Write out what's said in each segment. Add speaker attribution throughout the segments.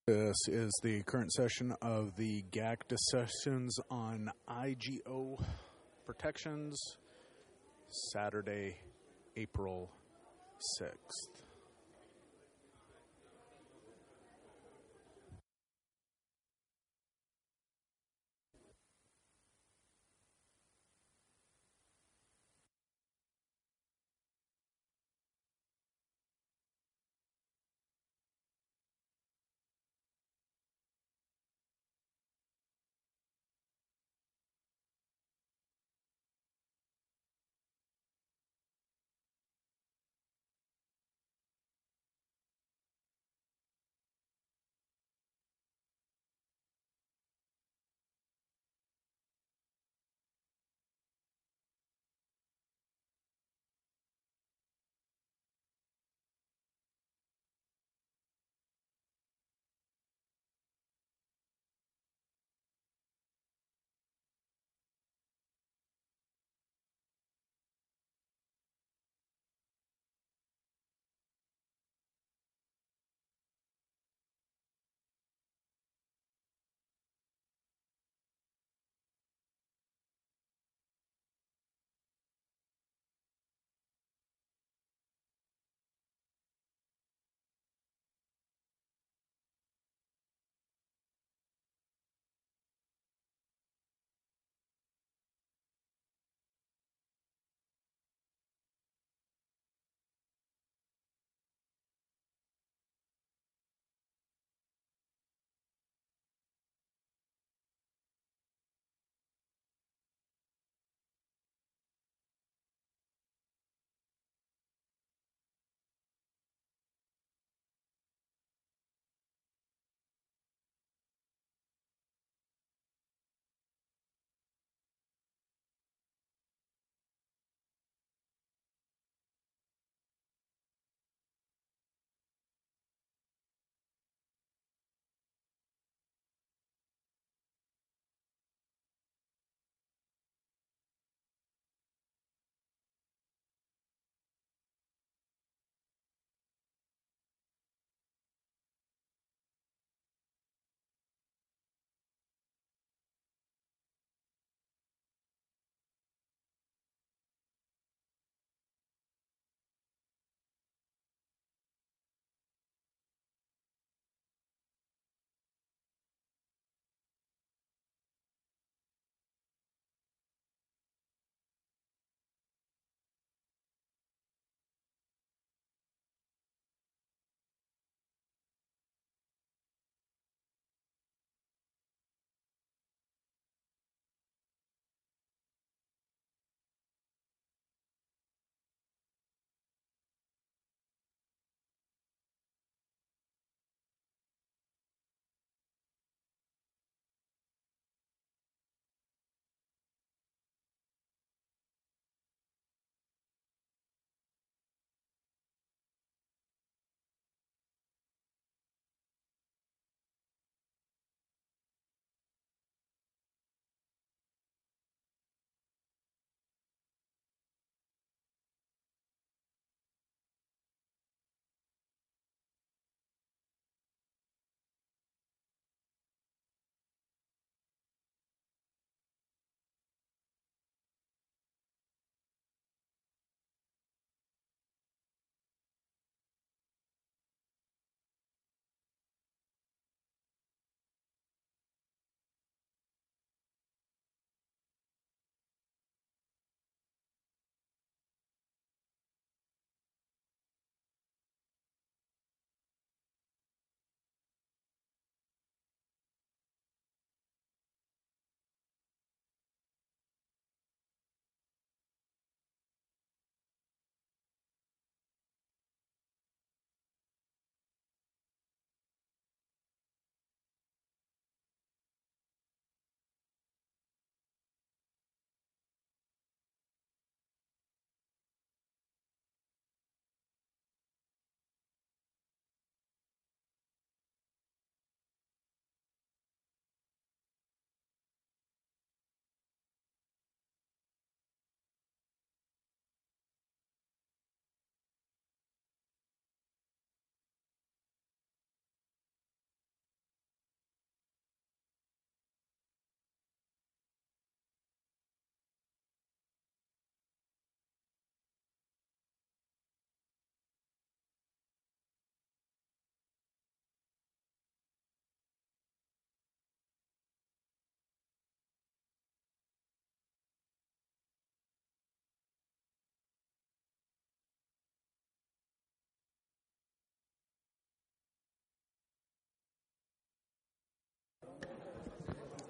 Speaker 1: This is the current session of the GAC discussions on IGO protections, Saturday, April 6th.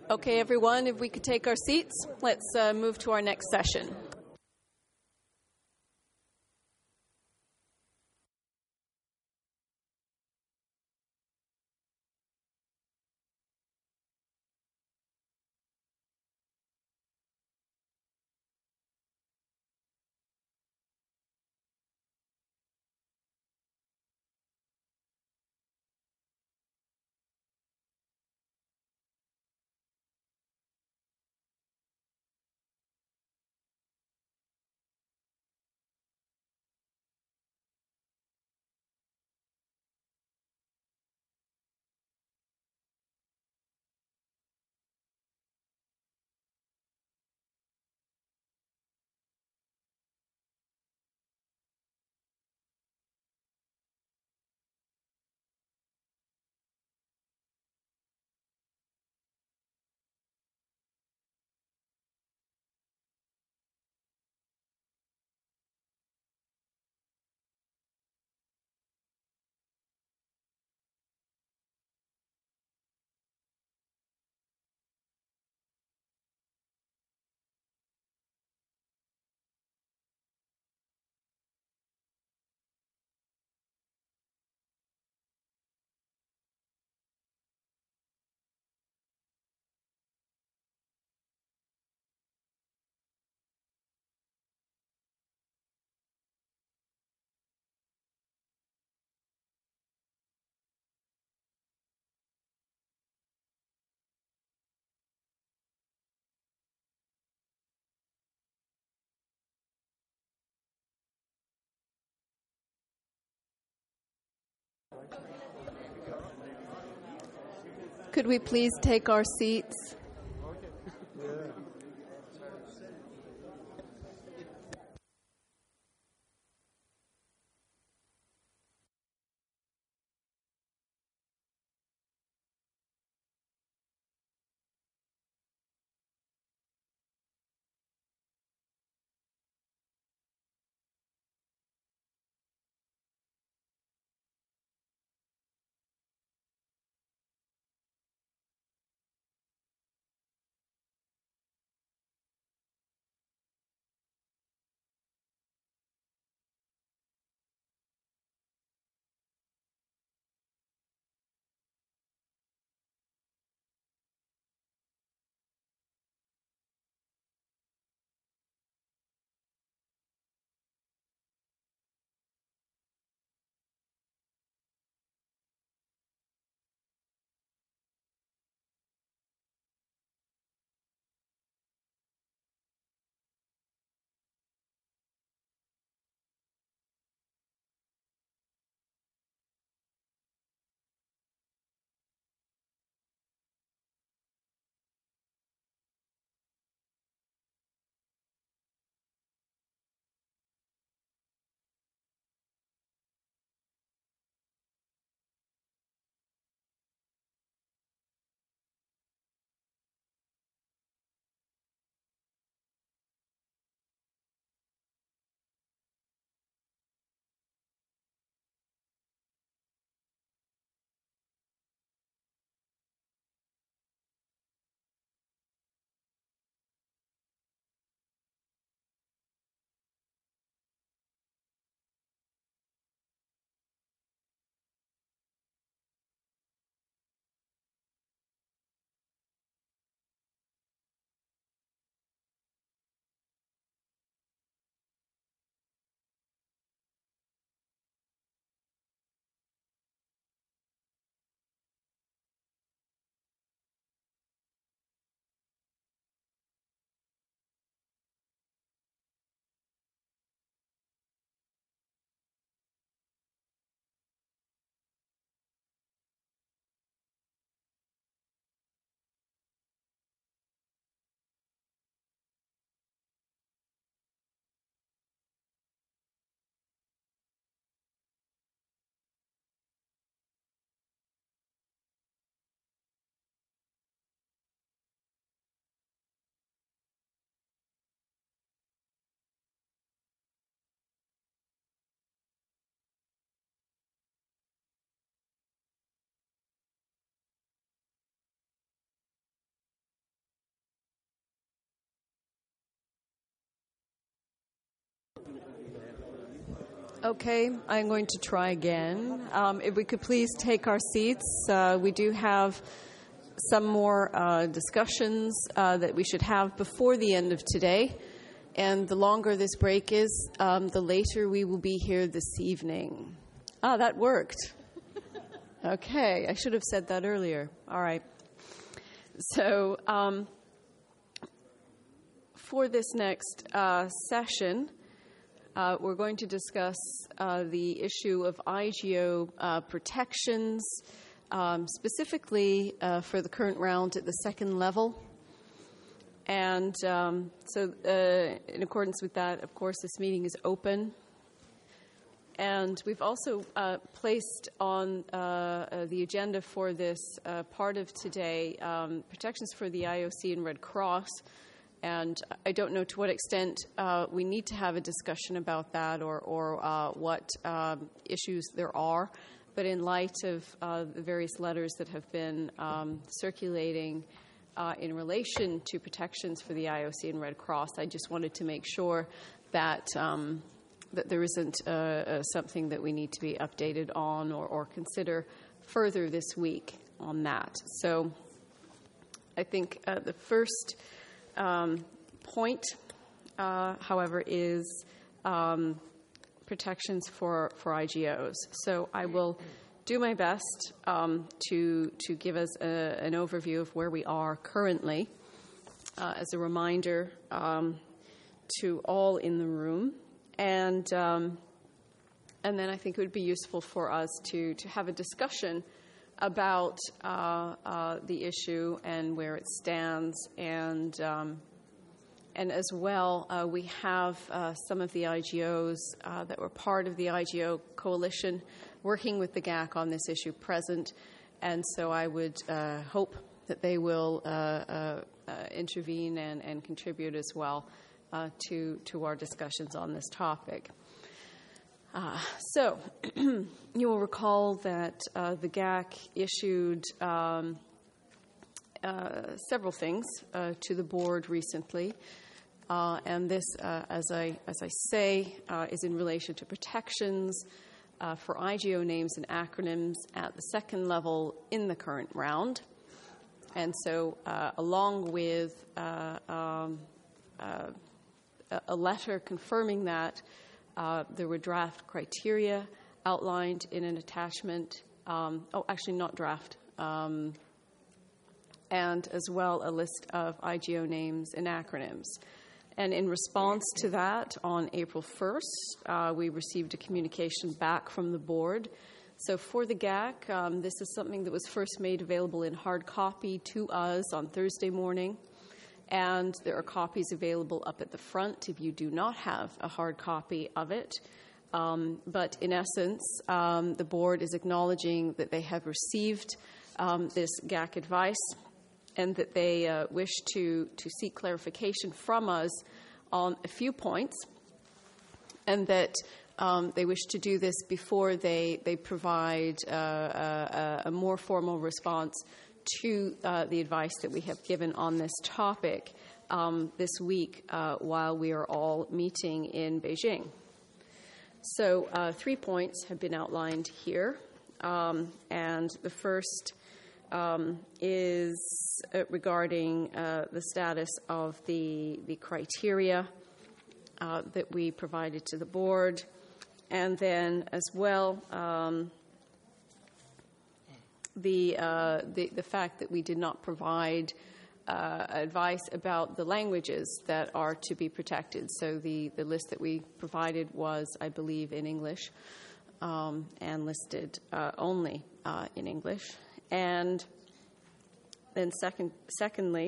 Speaker 2: Okay, everyone, if we could take our seats, let's move to our next session. Could we please take our seats? Okay, I'm going to try again. If we could please take our seats. We do have some more discussions that we should have before the end of today. And the longer this break is, the later we will be here this evening. Ah, that worked. Okay, I should have said that earlier. All right. So for this next session, we're going to discuss the issue of IGO protections, specifically for the current round at the second level. And so in accordance with that, of course, this meeting is open. And we've also placed on the agenda for this part of today protections for the IOC and Red Cross. And I don't know to what extent we need to have a discussion about that or what issues there are. But in light of the various letters that have been circulating in relation to protections for the IOC and Red Cross, I just wanted to make sure that that there isn't something that we need to be updated on or consider further this week on that. So I think the first point, however, is protections for IGOs. So I will do my best to give us an overview of where we are currently. As a reminder to all in the room. And then I think it would be useful for us to have a discussion about the issue and where it stands. And as well, we have some of the IGOs that were part of the IGO coalition working with the GAC on this issue present. And so I would hope that they will intervene and contribute as well to our discussions on this topic. So you will recall that the GAC issued several things to the board recently, and this, as I say, is in relation to protections for IGO names and acronyms at the second level in the current round. And so, along with a letter confirming that, there were draft criteria outlined in an attachment. Actually not draft. And as well a list of IGO names and acronyms. And in response to that, on April 1st, we received a communication back from the board. So for the GAC, this is something that was first made available in hard copy to us on Thursday morning. And there are copies available up at the front if you do not have a hard copy of it. But in essence, the board is acknowledging that they have received this GAC advice and that they wish to seek clarification from us on a few points, and that they wish to do this before they provide a more formal response to the advice that we have given on this topic this week while we are all meeting in Beijing. So 3 points have been outlined here, and the first is regarding the status of the criteria that we provided to the board, and then as well the fact that we did not provide advice about the languages that are to be protected. So the list that we provided was, I believe, in English and listed only in English. And then secondly,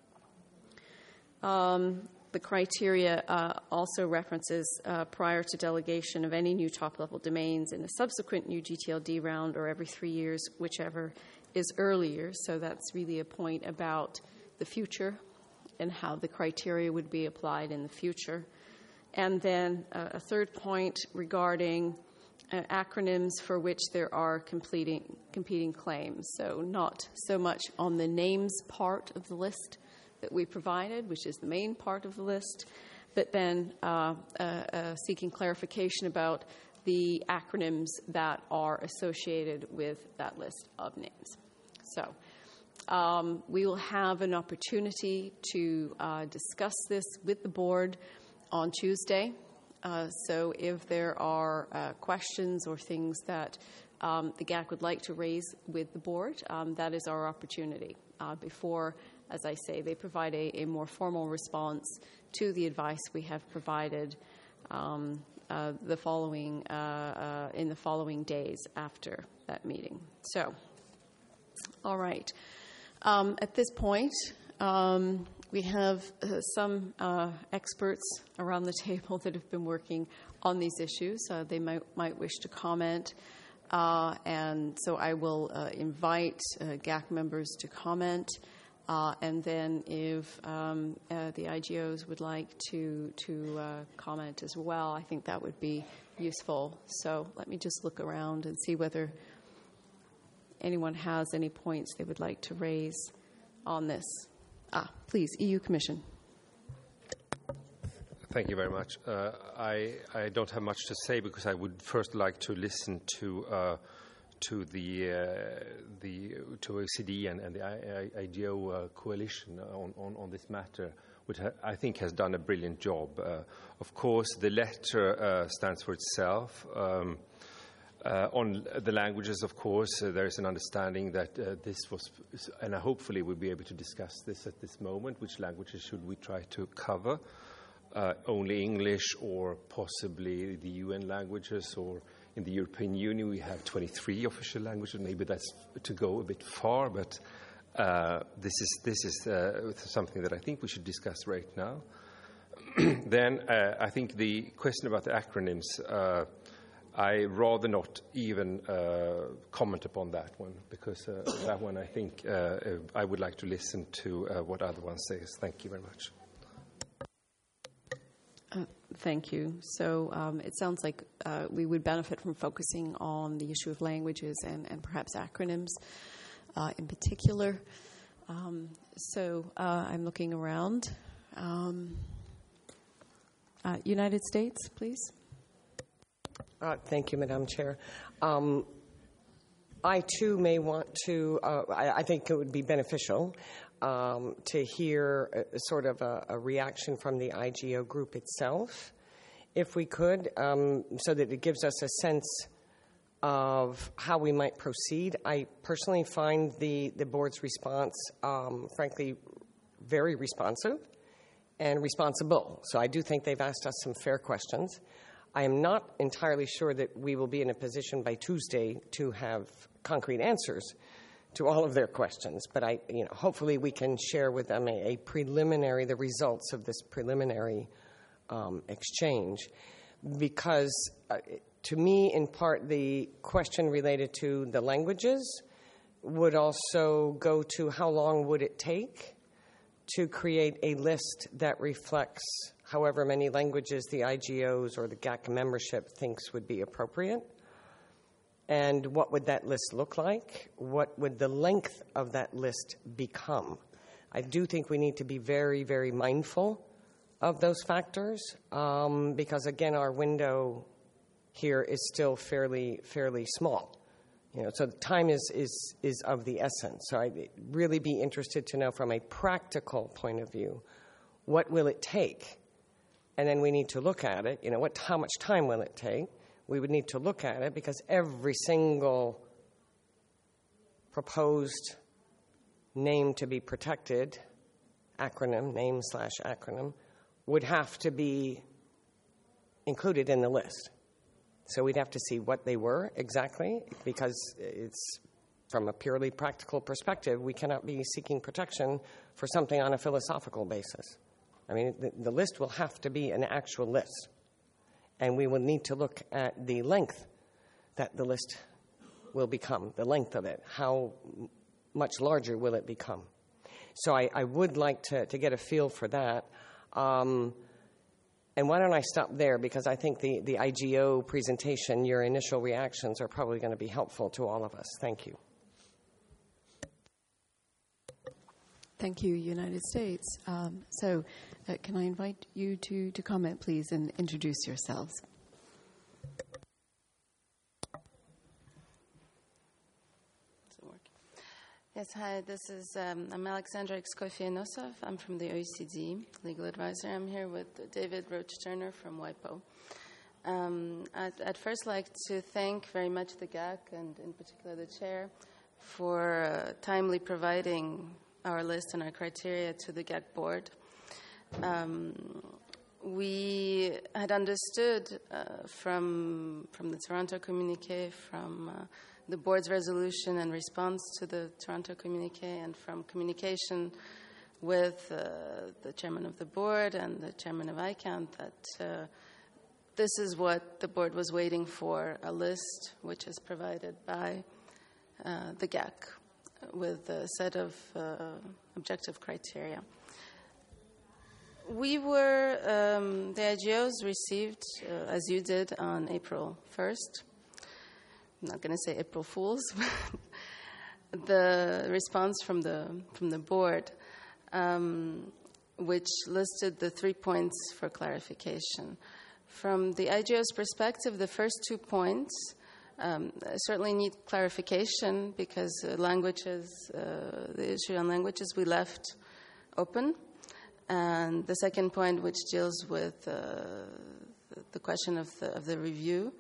Speaker 2: the criteria also references prior to delegation of any new top-level domains in a subsequent new GTLD round or every 3 years, whichever is earlier. So that's really a point about the future and how the criteria would be applied in the future. And then a third point regarding acronyms for which there are competing claims. So not so much on the names part of the list that we provided, which is the main part of the list, but then seeking clarification about the acronyms that are associated with that list of names. So we will have an opportunity to discuss this with the board on Tuesday. So if there are questions or things that the GAC would like to raise with the board, that is our opportunity before, as I say, they provide a more formal response to the advice we have provided in the following days after that meeting. So, all right. At this point, we have some experts around the table that have been working on these issues. They might wish to comment. And so I will invite GAC members to comment. And then if the IGOs would like to comment as well, I think that would be useful. So let me just look around and see whether anyone has any points they would like to raise on this. Please, EU Commission.
Speaker 3: Thank you very much. I don't have much to say because I would first like to listen to OECD and the IGO coalition on this matter, which I think has done a brilliant job. Of course, the letter stands for itself. On the languages, of course, there is an understanding that this was, and hopefully we'll be able to discuss this at this moment, which languages should we try to cover? Only English or possibly the UN languages, or in the European Union we have 23 official languages. Maybe that's to go a bit far, but this is something that I think we should discuss right now. Then I think the question about the acronyms, I rather not even comment upon that one, because that one I think I would like to listen to what other one says. Thank you very much.
Speaker 2: Thank you. So it sounds like we would benefit from focusing on the issue of languages and perhaps acronyms in particular. So I'm looking around. United States, please.
Speaker 4: Thank you, Madam Chair. I, too, may want to, I think it would be beneficial to hear sort of a reaction from the IGO group itself, if we could, so that it gives us a sense of how we might proceed. I personally find the board's response, frankly, very responsive and responsible. So I do think they've asked us some fair questions. I am not entirely sure that we will be in a position by Tuesday to have concrete answers to all of their questions, but hopefully we can share with them the results of this preliminary exchange, because to me, in part, the question related to the languages would also go to how long would it take to create a list that reflects however many languages the IGOs or the GAC membership thinks would be appropriate. And what would that list look like? What would the length of that list become? I do think we need to be very, very mindful of those factors because, again, our window here is still fairly small. So time is of the essence. So I'd really be interested to know from a practical point of view, what will it take? And then we need to look at it. How much time will it take? We would need to look at it because every single proposed name to be protected, name/acronym, would have to be included in the list. So we'd have to see what they were exactly, because it's from a purely practical perspective, we cannot be seeking protection for something on a philosophical basis. I mean, the list will have to be an actual list. And we will need to look at the length that the list will become, the length of it. How much larger will it become? So I would like to get a feel for that. And why don't I stop there? Because I think the IGO presentation, your initial reactions are probably going to be helpful to all of us. Thank you.
Speaker 2: Thank you, United States. So can I invite you to comment, please, and introduce yourselves?
Speaker 5: Yes, hi, this is, I'm Alexandra Exkofianosov. I'm from the OECD, legal advisor. I'm here with David Roach-Turner from WIPO. I'd first like to thank very much the GAC, and in particular the chair, for timely providing our list and our criteria to the GAC board. We had understood from the Toronto communique, from the board's resolution and response to the Toronto communique, and from communication with the chairman of the board and the chairman of ICANN, that this is what the board was waiting for, a list which is provided by the GAC with a set of objective criteria. We were, the IGOs received, as you did, on April 1st. I'm not going to say April Fools, but the response from the board, which listed the 3 points for clarification. From the IGO's perspective, the first 2 points certainly need clarification because languages, the issue on languages, we left open. And the second point, which deals with the question of the review,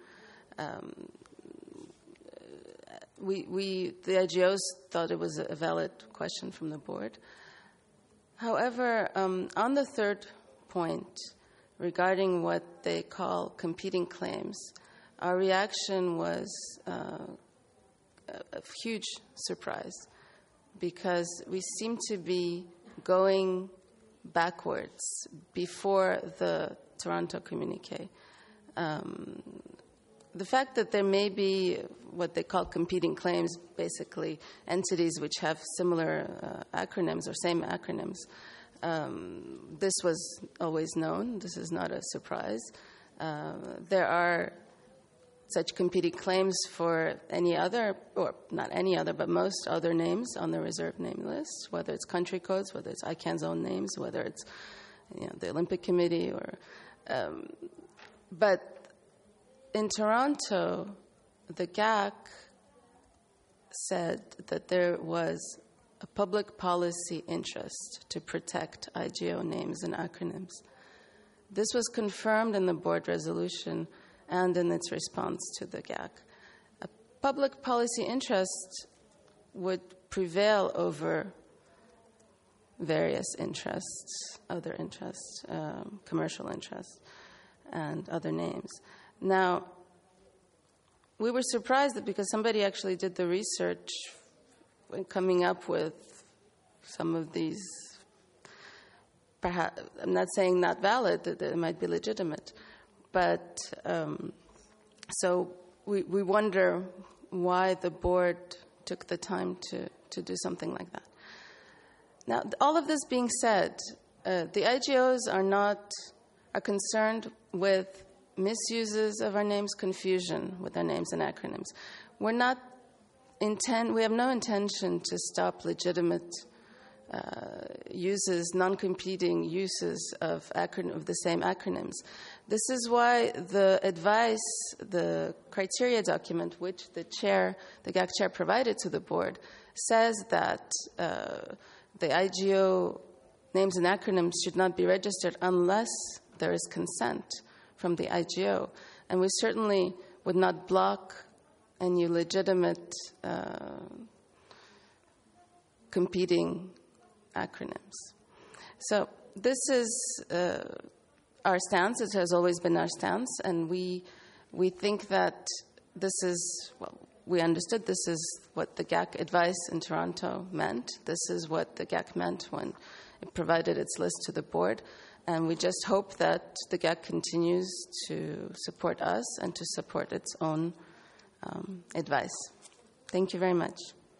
Speaker 5: the IGOs thought it was a valid question from the board. However, on the third point, regarding what they call competing claims, our reaction was a huge surprise because we seem to be going backwards before the Toronto communique. The fact that there may be what they call competing claims, basically entities which have similar acronyms or same acronyms, this was always known. This is not a surprise. There are such competing claims for any other, or not any other, but most other names on the reserved name list, whether it's country codes, whether it's ICANN's own names, whether it's the Olympic Committee, or. But in Toronto, the GAC said that there was a public policy interest to protect IGO names and acronyms. This was confirmed in the board resolution and in its response to the GAC. A public policy interest would prevail over various interests, other interests, commercial interests, and other names. Now, we were surprised that because somebody actually did the research when coming up with some of these, perhaps, I'm not saying not valid, that it might be legitimate, but so we wonder why the board took the time to do something like that. Now, all of this being said, the IGOs are concerned with misuses of our names, confusion with our names and acronyms. We have no intention to stop legitimate uses, non-competing uses of the same acronyms. This is why the advice, the criteria document, which the GAC chair provided to the board, says that the IGO names and acronyms should not be registered unless there is consent from the IGO. And we certainly would not block any legitimate competing acronyms. So this is our stance. It has always been our stance, and we think that this is, we understood this is what the GAC advice in Toronto meant. This is what the GAC meant when it provided its list to the board. And we just hope that the GAC continues to support us and to support its own advice. Thank you very much.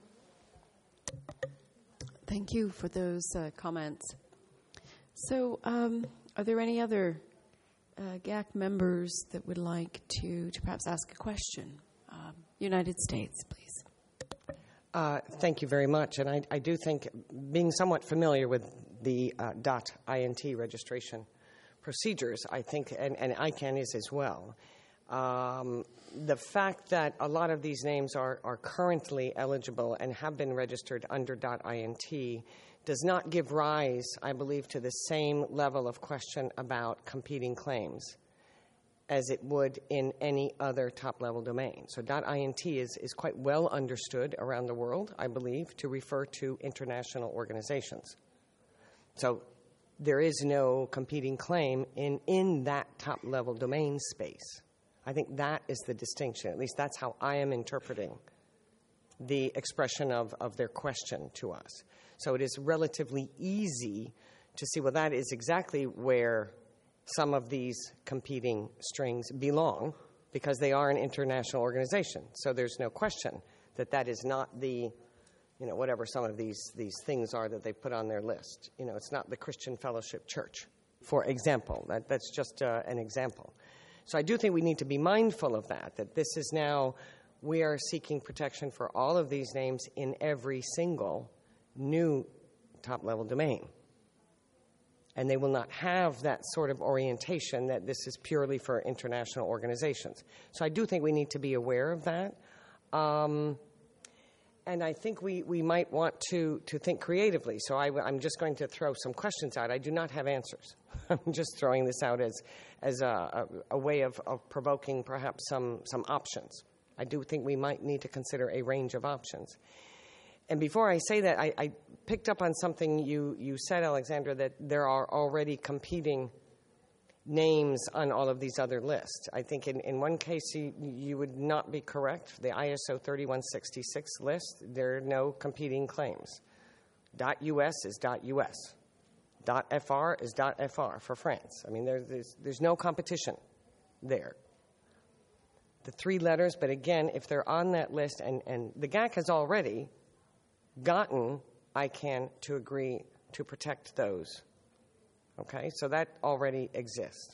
Speaker 2: Thank you for those comments. So are there any other GAC members that would like to perhaps ask a question? United States, please.
Speaker 4: Thank you very much. And I do think, being somewhat familiar with the .int registration procedures, I think, and ICANN is as well, The fact that a lot of these names are currently eligible and have been registered under .int does not give rise, I believe, to the same level of question about competing claims as it would in any other top-level domain. So .int is quite well understood around the world, I believe, to refer to international organizations. So there is no competing claim in that top-level domain space. I think that is the distinction. At least that's how I am interpreting the expression of their question to us. So it is relatively easy to see, well, that is exactly where some of these competing strings belong, because they are an international organization. So there's no question that that is not the, whatever some of these things are that they put on their list. It's not the Christian Fellowship Church, for example. That's just an example. So I do think we need to be mindful of that this is now, we are seeking protection for all of these names in every single new top-level domain. And they will not have that sort of orientation that this is purely for international organizations. So I do think we need to be aware of that. And I think we might want to think creatively. So I'm just going to throw some questions out. I do not have answers. I'm just throwing this out as a way of provoking perhaps some options. I do think we might need to consider a range of options. And before I say that, I picked up on something you said, Alexandra, that there are already competing names on all of these other lists. I think in one case you would not be correct. The ISO 3166 list, there are no competing claims. .us is .us. .fr is .fr for France. I mean, there's no competition there. The three letters, but again, if they're on that list, and the GAC has already gotten ICANN to agree to protect those. Okay, so that already exists.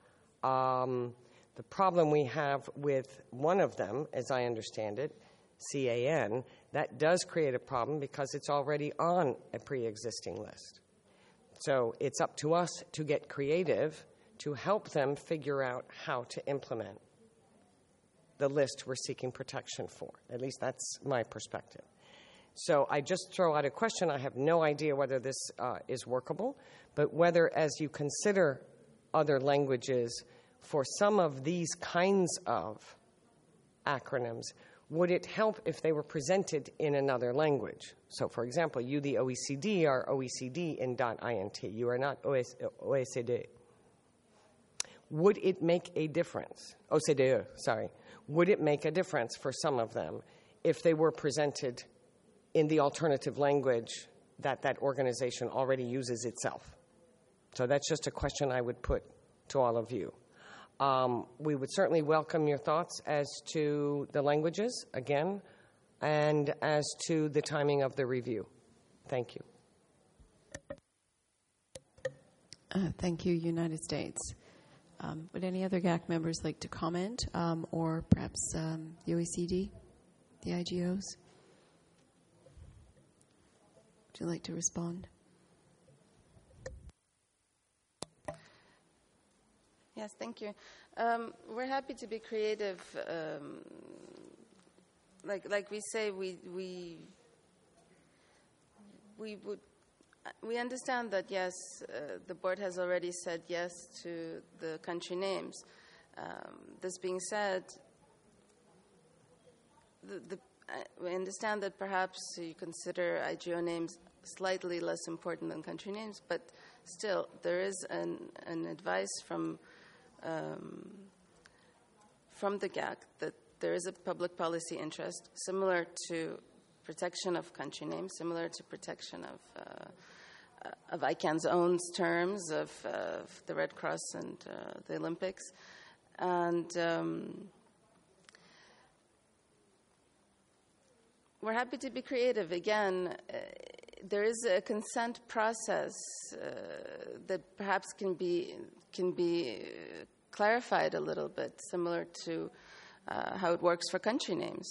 Speaker 4: The problem we have with one of them, as I understand it, CAN, that does create a problem because it's already on a pre-existing list. So it's up to us to get creative to help them figure out how to implement the list we're seeking protection for. At least that's my perspective. So I just throw out a question. I have no idea whether this is workable, but whether as you consider other languages for some of these kinds of acronyms, would it help if they were presented in another language? So, for example, you, the OECD, are OECD in .int. You are not OECD. Would it make a difference? OCDE, sorry. Would it make a difference for some of them if they were presented in the alternative language that that organization already uses itself? So that's just a question I would put to all of you. We would certainly welcome your thoughts as to the languages, again, and as to the timing of the review. Thank you.
Speaker 2: Thank you, United States. Would any other GAC members like to comment, or perhaps the OECD, the IGOs? Would you like to respond?
Speaker 5: Yes, thank you. We're happy to be creative. Like we say, we understand that yes, the board has already said yes to the country names. This being said, we understand that perhaps you consider IGO names slightly less important than country names, but still there is an advice from the GAC that there is a public policy interest similar to protection of country names, similar to protection of ICANN's own terms of the Red Cross and the Olympics. And we're happy to be creative. Again, there is a consent process that perhaps can be clarified a little bit, similar to how it works for country names.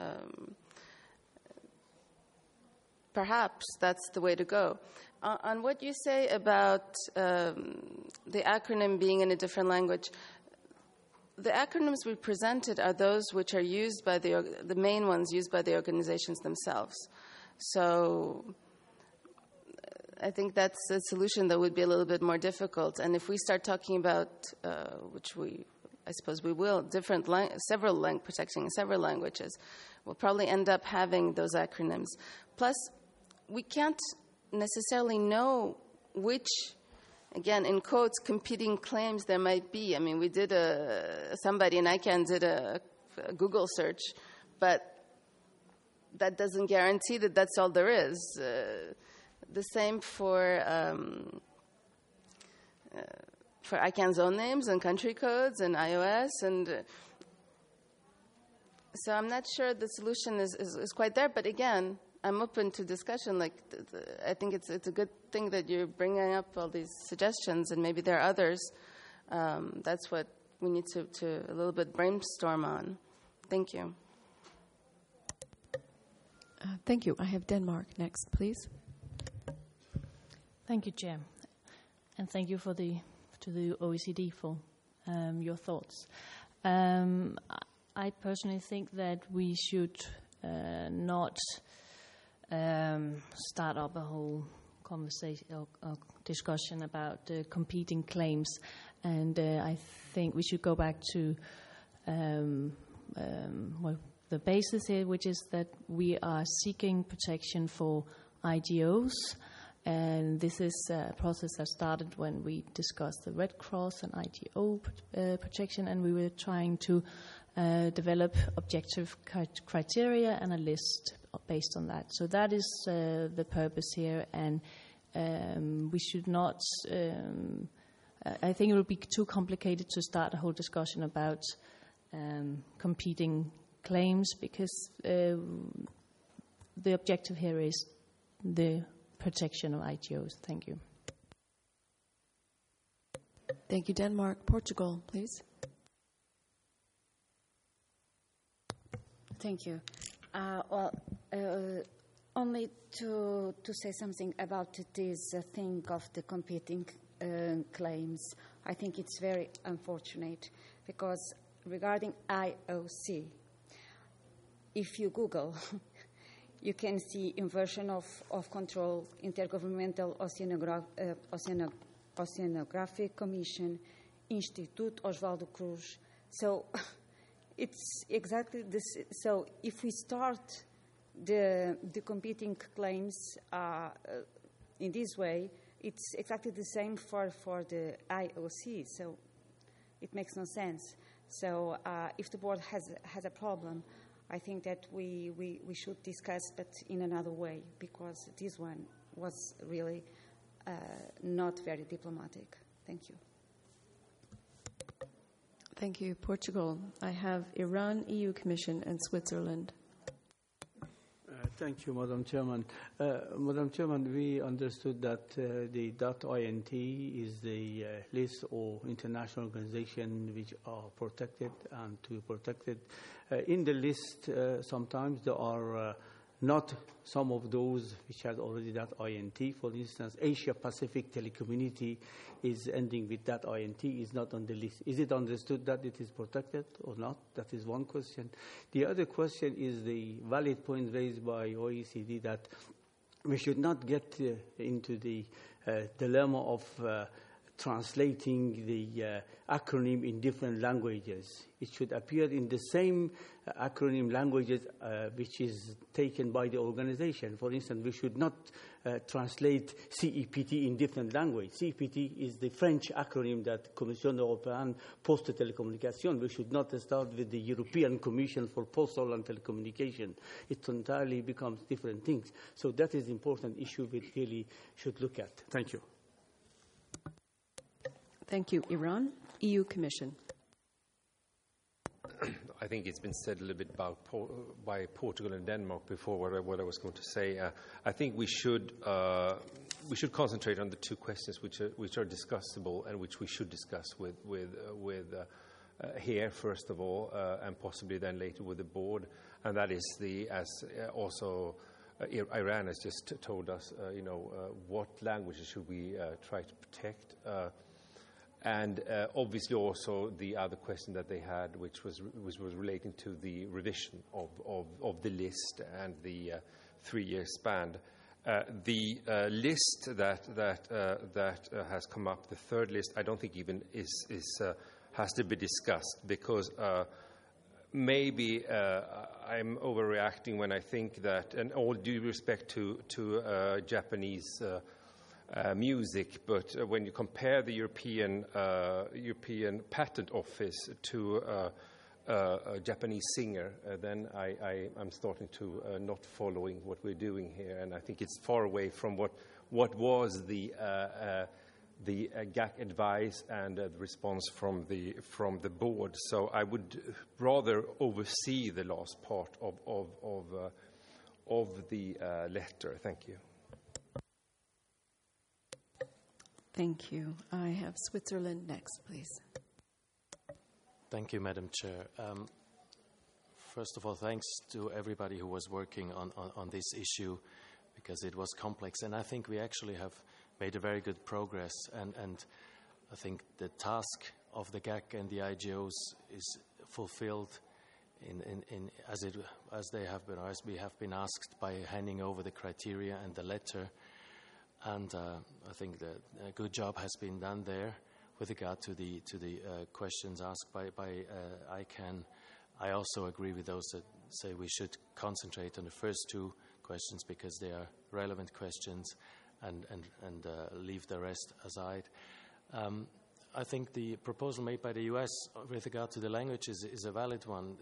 Speaker 5: Perhaps that's the way to go. On what you say about the acronym being in a different language, the acronyms we presented are those which are used by the main ones used by the organizations themselves. So I think that's a solution that would be a little bit more difficult. And if we start talking about, which I suppose we will, protecting several languages, we'll probably end up having those acronyms. Plus, we can't necessarily know which, again, in quotes, competing claims there might be. I mean, we did somebody in ICANN did a Google search, but that doesn't guarantee that that's all there is. The same for ICANN's own names and country codes and iOS, and so I'm not sure the solution is quite there. But again, I'm open to discussion. I think it's a good thing that you're bringing up all these suggestions, and maybe there are others. That's what we need to a little bit brainstorm on. Thank you.
Speaker 2: Thank you. I have Denmark next, please.
Speaker 6: Thank you, Chair, and thank you to the OECD for your thoughts. I personally think that we should not start up a whole conversation or discussion about competing claims, and I think we should go back to the basis here, which is that we are seeking protection for IGOs, and this is a process that started when we discussed the Red Cross and IGO protection, and we were trying to develop objective criteria and a list based on that. So that is the purpose here, and we should not. I think it would be too complicated to start a whole discussion about competing claims, because the objective here is the protection of IGOs. Thank you.
Speaker 2: Thank you, Denmark. Portugal, please.
Speaker 7: Thank you. Only to say something about this thing of the competing claims. I think it's very unfortunate, because regarding IOC, if you Google, you can see inversion of control, Intergovernmental Oceanographic Commission, Institute Oswaldo Cruz. So it's exactly this. So if we start the competing claims in this way, it's exactly the same for the IOC. So it makes no sense. So if the board has a problem, I think that we should discuss it in another way, because this one was really not very diplomatic. Thank you.
Speaker 2: Thank you, Portugal. I have Iran, EU Commission, and Switzerland.
Speaker 8: Thank you, Madam Chairman. Madam Chairman, we understood that the .int is the list of international organizations which are protected and to be protected. In the list, sometimes there are not some of those which has already .int. For instance, Asia Pacific Telecommunity is ending with .int, is not on the list. Is it understood that it is protected or not? That is one question. The other question is the valid point raised by OECD that we should not get into the dilemma of translating the acronym in different languages. It should appear in the same acronym languages which is taken by the organization. For instance, we should not translate CEPT in different languages. CEPT is the French acronym that Commission Européenne Poste Télécommunications. We should not start with the European Commission for Postal and Telecommunication. It entirely becomes different things. So that is an important issue we really should look at. Thank you.
Speaker 2: Thank you, Iran. EU Commission.
Speaker 3: I think it's been said a little bit about by Portugal and Denmark before what I was going to say. I think we should concentrate on the two questions which are discussable and which we should discuss with here first of all, and possibly then later with the board. And that is Iran has just told us, what languages should we try to protect. And obviously also the other question that they had, which was relating to the revision of the list and the 3-year span. The list that has come up, the third list, I don't think even has to be discussed, because maybe I'm overreacting when I think that, and all due respect to Japanese music, but when you compare the European Patent Office to a Japanese singer, then I'm starting to not following what we're doing here, and I think it's far away from what was the GAC advice and the response from the board. So I would rather oversee the last part of the letter. Thank you.
Speaker 2: Thank you. I have Switzerland next, please.
Speaker 9: Thank you, Madam Chair. First of all, thanks to everybody who was working on this issue, because it was complex, and I think we actually have made a very good progress, and I think the task of the GAC and the IGOs is fulfilled as they have been, or as we have been asked, by handing over the criteria and the letter. And I think that a good job has been done there with regard to the questions asked by ICANN. I also agree with those that say we should concentrate on the first 2 questions because they are relevant questions, and leave the rest aside. I think the proposal made by the US with regard to the languages is a valid one,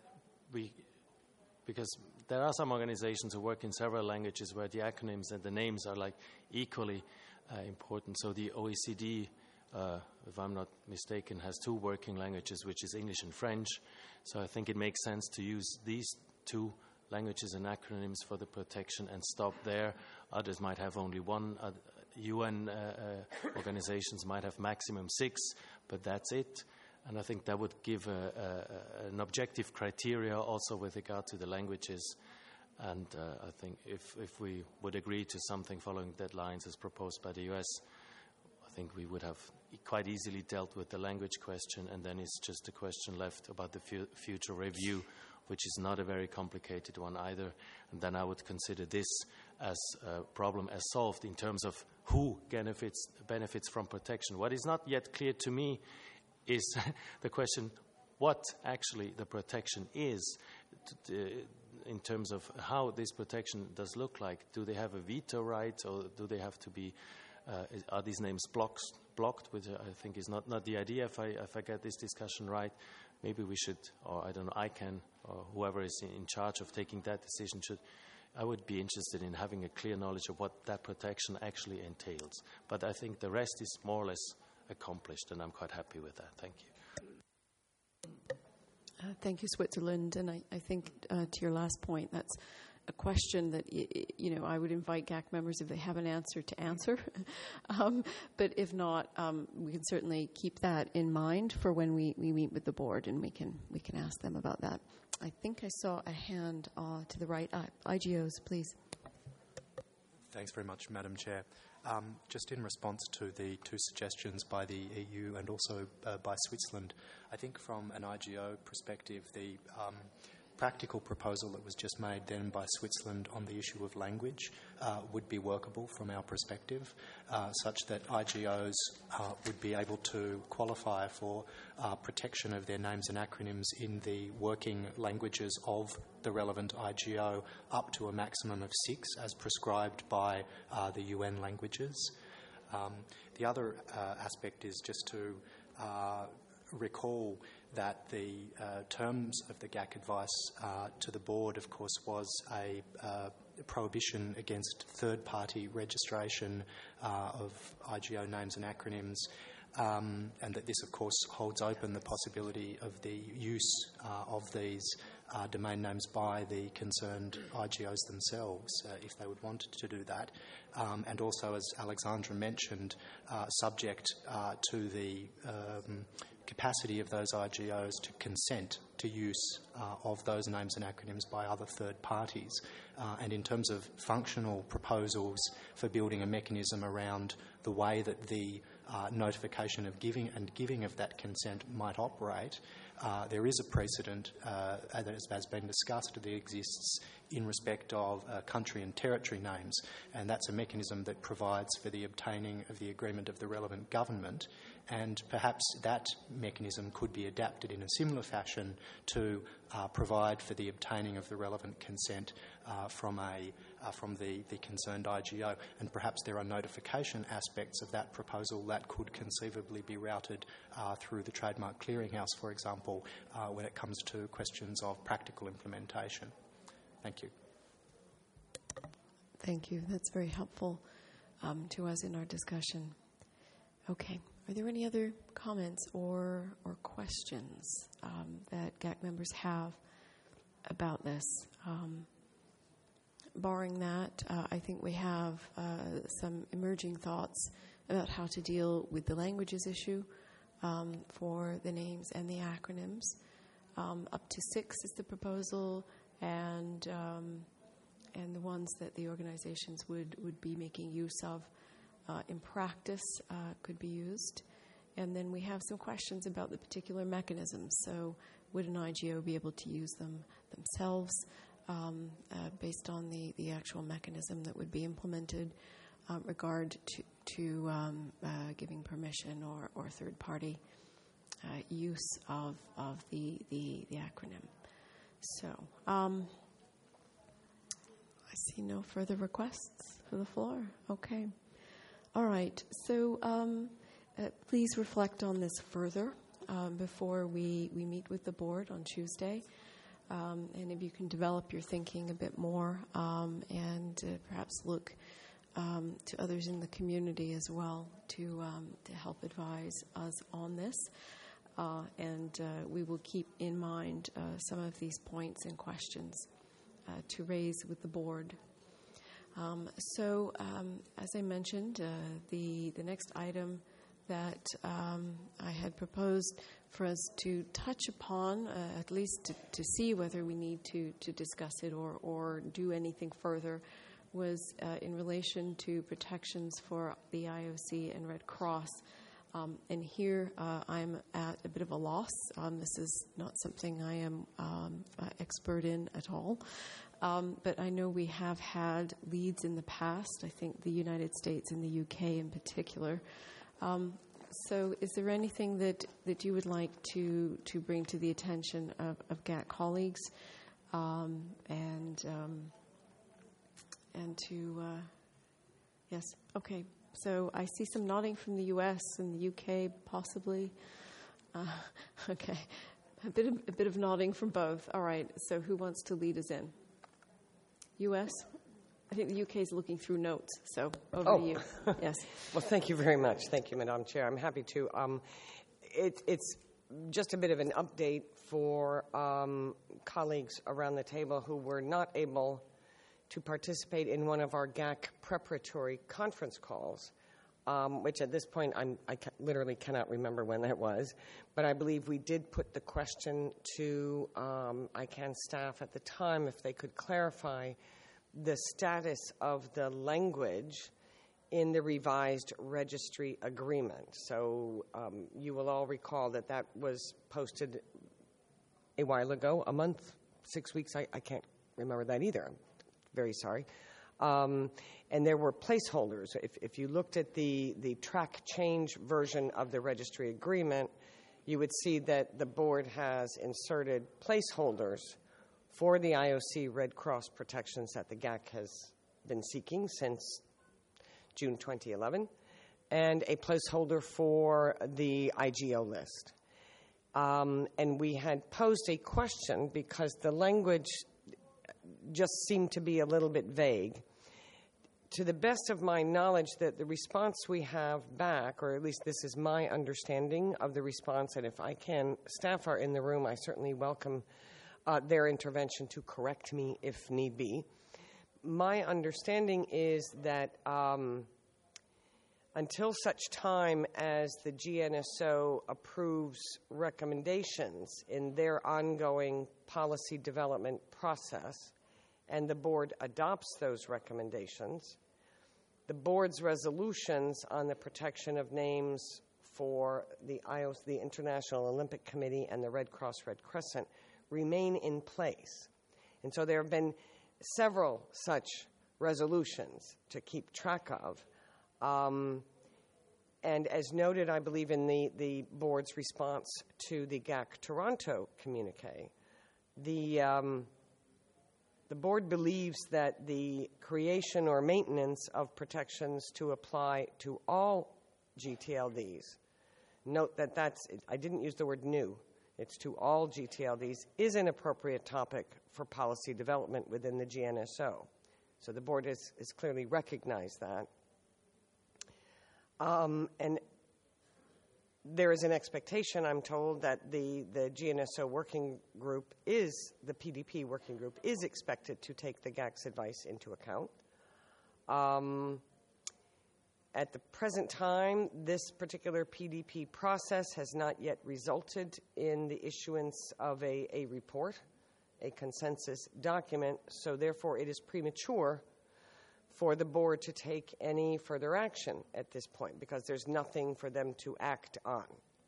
Speaker 9: because there are some organizations who work in several languages where the acronyms and the names are like equally important. So the OECD, if I'm not mistaken, has 2 working languages, which is English and French. So I think it makes sense to use these 2 languages and acronyms for the protection and stop there. Others might have only 1. UN organizations might have maximum 6, but that's it. And I think that would give an objective criteria also with regard to the languages. And I think if we would agree to something following deadlines as proposed by the US, I think we would have quite easily dealt with the language question, and then it's just a question left about the future review, which is not a very complicated one either. And then I would consider this as a problem as solved in terms of who benefits from protection. What is not yet clear to me is the question what actually the protection is in terms of how this protection does look like. Do they have a veto right, or do they have to be, are these names blocked, which I think is not the idea. If I get this discussion right, maybe we should, or I don't know, ICANN or whoever is in charge of taking that decision should. I would be interested in having a clear knowledge of what that protection actually entails. But I think the rest is more or less accomplished, and I'm quite happy with that. Thank you.
Speaker 2: Thank you, Switzerland. And I think to your last point, that's a question that I would invite GAC members, if they have an answer, to answer. But if not, we can certainly keep that in mind for when we meet with the board, and we can ask them about that. I think I saw a hand to the right. IGOs, please.
Speaker 10: Thanks very much, Madam Chair. Just in response to the 2 suggestions by the EU and also by Switzerland, I think from an IGO perspective, the practical proposal that was just made then by Switzerland on the issue of language would be workable from our perspective, such that IGOs would be able to qualify for protection of their names and acronyms in the working languages of the relevant IGO up to a maximum of 6 as prescribed by the UN languages. The other aspect is just to recall that the terms of the GAC advice to the board, of course, was a prohibition against third-party registration of IGO names and acronyms, and that this, of course, holds open the possibility of the use of these domain names by the concerned IGOs themselves, if they would want to do that. And also, as Alexandra mentioned, subject to the capacity of those IGOs to consent to use of those names and acronyms by other third parties. And in terms of functional proposals for building a mechanism around the way that the notification of giving of that consent might operate, there is a precedent that has been discussed that exists in respect of country and territory names, and that's a mechanism that provides for the obtaining of the agreement of the relevant government, and perhaps that mechanism could be adapted in a similar fashion to provide for the obtaining of the relevant consent from the concerned IGO, and perhaps there are notification aspects of that proposal that could conceivably be routed through the Trademark Clearinghouse, for example, when it comes to questions of practical implementation. Thank you.
Speaker 2: Thank you. That's very helpful to us in our discussion. Okay. Are there any other comments or questions that GAC members have about this? Barring that, I think we have some emerging thoughts about how to deal with the languages issue for the names and the acronyms. Up to 6 is the proposal, and the ones that the organizations would be making use of in practice could be used. And then we have some questions about the particular mechanisms. So would an IGO be able to use them themselves based on the actual mechanism that would be implemented regard to giving permission or third-party use of the acronym. So I see no further requests for the floor. Okay. All right. So please reflect on this further before we meet with the board on Tuesday. And if you can develop your thinking a bit more and perhaps look to others in the community as well to help advise us on this. And we will keep in mind some of these points and questions to raise with the board. So, as I mentioned, the next item that I had proposed for us to touch upon, at least to see whether we need to discuss it or do anything further, was in relation to protections for the IOC and Red Cross. And here I'm at a bit of a loss. This is not something I am expert in at all. But I know we have had leads in the past, I think the United States and the UK in particular. So is there anything that you would like to bring to the attention of GAC colleagues and to, yes, okay. So I see some nodding from the US and the UK, possibly. Okay, a bit of nodding from both. All right, so who wants to lead us in? US? I think the UK is looking through notes, so over to you. Yes.
Speaker 4: Well, thank you very much. Thank you, Madam Chair. I'm happy to. It's just a bit of an update for colleagues around the table who were not able to participate in one of our GAC preparatory conference calls, which at this point I literally cannot remember when that was, but I believe we did put the question to ICANN staff at the time if they could clarify the status of the language in the revised registry agreement. So you will all recall that was posted a while ago, a month, 6 weeks, I can't remember that either. I'm very sorry. And there were placeholders. If you looked at the track change version of the registry agreement, you would see that the board has inserted placeholders for the IOC Red Cross protections that the GAC has been seeking since June 2011, and a placeholder for the IGO list. And we had posed a question because the language just seemed to be a little bit vague. To the best of my knowledge, that the response we have back, or at least this is my understanding of the response, and if staff are in the room, I certainly welcome their intervention to correct me if need be. My understanding is that until such time as the GNSO approves recommendations in their ongoing policy development process and the board adopts those recommendations, the board's resolutions on the protection of names for the IOC, the International Olympic Committee, and the Red Cross Red Crescent remain in place. And so there have been several such resolutions to keep track of. And as noted, I believe, in the board's response to the GAC Toronto communique, the board believes that the creation or maintenance of protections to apply to all GTLDs, note that I didn't use the word new, it's to all GTLDs, is an appropriate topic for policy development within the GNSO. So the board has clearly recognized that. And there is an expectation, I'm told, that the GNSO working group the PDP working group is expected to take the GAC's advice into account. At the present time, this particular PDP process has not yet resulted in the issuance of a report, a consensus document, so therefore it is premature for the board to take any further action at this point because there's nothing for them to act on.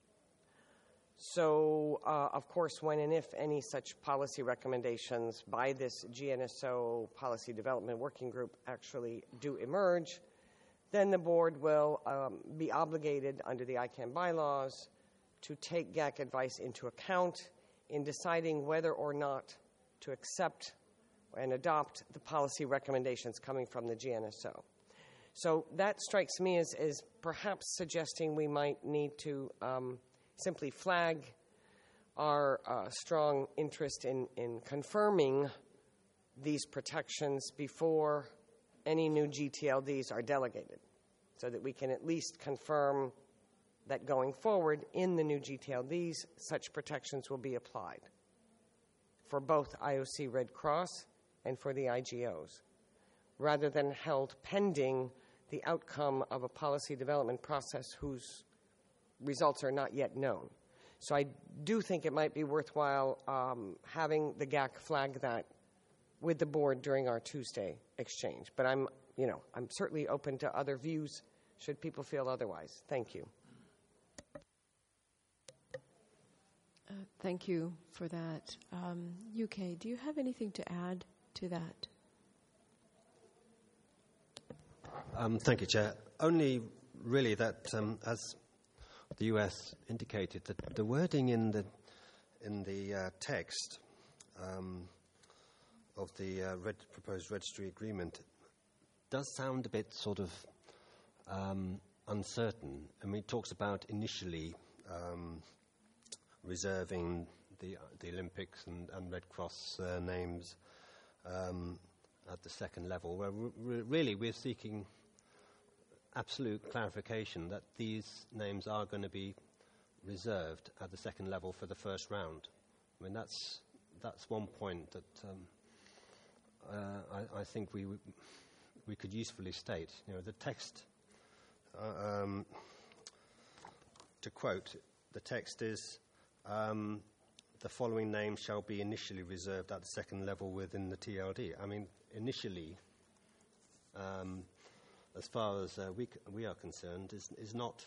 Speaker 4: So, of course, when and if any such policy recommendations by this GNSO Policy Development Working Group actually do emerge, then the board will be obligated under the ICANN bylaws to take GAC advice into account in deciding whether or not to accept and adopt the policy recommendations coming from the GNSO. So that strikes me as perhaps suggesting we might need to simply flag our strong interest in confirming these protections before any new GTLDs are delegated, so that we can at least confirm that going forward in the new GTLDs, such protections will be applied for both IOC Red Cross and for the IGOs, rather than held pending the outcome of a policy development process whose results are not yet known. So I do think it might be worthwhile having the GAC flag that with the board during our Tuesday exchange. But I'm certainly open to other views should people feel otherwise. Thank you.
Speaker 2: Thank you for that. UK, do you have anything to add to that?
Speaker 11: Thank you, Chair. Only really that, as the US indicated, that the wording in the text of the proposed registry agreement does sound a bit sort of uncertain. I mean, it talks about initially reserving the Olympics and Red Cross names at the second level, where really we're seeking absolute clarification that these names are going to be reserved at the second level for the first round. I mean, that's one point that I think we could usefully state. You know, the text, to quote, the text is, the following names shall be initially reserved at the second level within the TLD. I mean, initially, as far as we are concerned, is not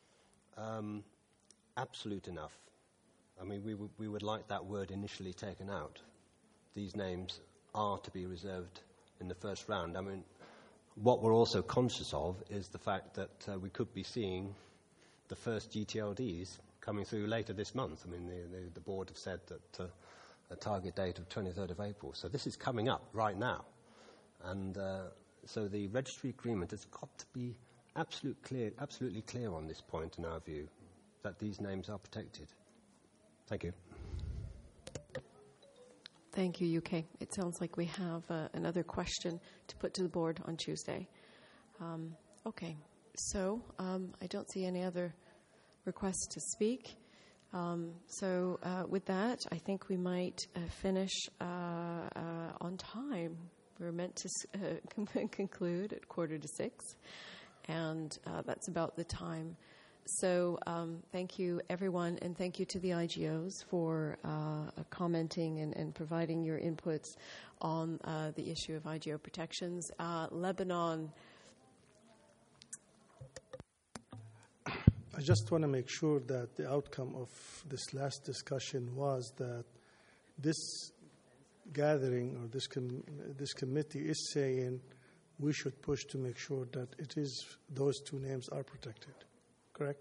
Speaker 11: absolute enough. I mean, we would like that word initially taken out. These names are to be reserved in the first round. I mean, what we're also conscious of is the fact that we could be seeing the first GTLDs coming through later this month. I mean, the board have said that a target date of 23rd of April. So this is coming up right now. And so the registry agreement has got to be absolutely clear on this point, in our view, that these names are protected. Thank you.
Speaker 2: Thank you, UK. It sounds like we have another question to put to the board on Tuesday. Okay, so I don't see any other requests to speak. So with that, I think we might finish on time. We're meant to conclude at 5:45, and that's about the time. So thank you, everyone, and thank you to the IGOs for commenting and providing your inputs on the issue of IGO protections. Lebanon.
Speaker 12: I just want to make sure that the outcome of this last discussion was that this gathering or this committee is saying we should push to make sure that it is those two names are protected. Correct?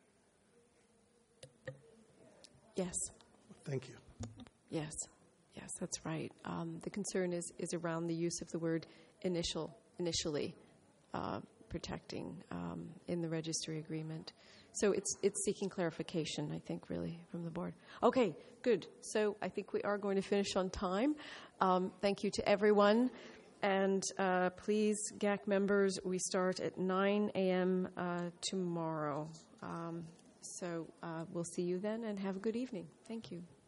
Speaker 2: Yes.
Speaker 12: Thank you.
Speaker 2: Yes, that's right. The concern is around the use of the word initially protecting in the registry agreement. So it's seeking clarification, I think, really, from the board. Okay, good. So I think we are going to finish on time. Thank you to everyone. And please, GAC members, we start at 9 a.m. Tomorrow. So we'll see you then, and have a good evening. Thank you.